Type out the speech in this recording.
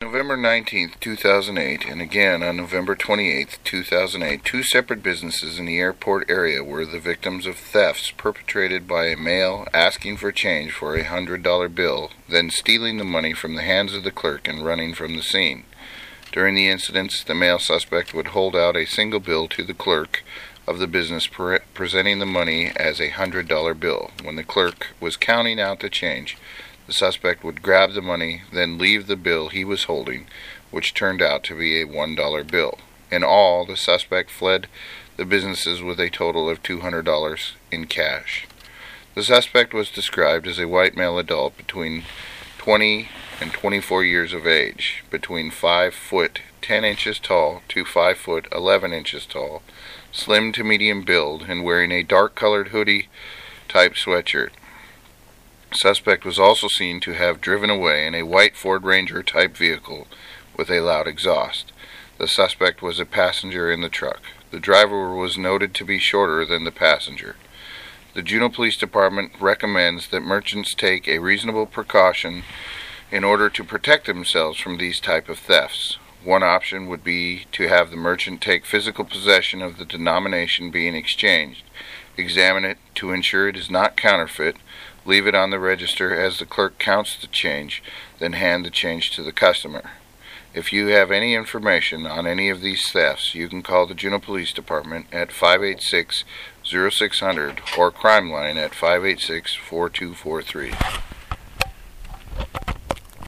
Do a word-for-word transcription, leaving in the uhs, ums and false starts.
November nineteenth, two thousand eight, and again on November twenty-eighth, two thousand eight, two separate businesses in the airport area were the victims of thefts perpetrated by a male asking for change for a one hundred dollar bill, then stealing the money from the hands of the clerk and running from the scene. During the incidents, the male suspect would hold out a single bill to the clerk of the business, pre- presenting the money as a one hundred dollar bill. When the clerk was counting out the change, the suspect would grab the money, then leave the bill he was holding, which turned out to be a one dollar bill. In all, the suspect fled the businesses with a total of two hundred dollars in cash. The suspect was described as a white male adult between twenty and twenty-four years of age, between five foot ten inches tall to five foot eleven inches tall, slim to medium build, and wearing a dark-colored hoodie-type sweatshirt. Suspect was also seen to have driven away in a white Ford Ranger type vehicle with a loud exhaust. The suspect was a passenger in the truck. The driver was noted to be shorter than the passenger. The Juneau Police Department recommends that merchants take a reasonable precaution in order to protect themselves from these type of thefts. One option would be to have the merchant take physical possession of the denomination being exchanged, examine it to ensure it is not counterfeit, leave it on the register as the clerk counts the change, then hand the change to the customer. If you have any information on any of these thefts, you can call the Juneau Police Department at five eight six, zero six zero zero or Crime Line at five eight six, four two four three.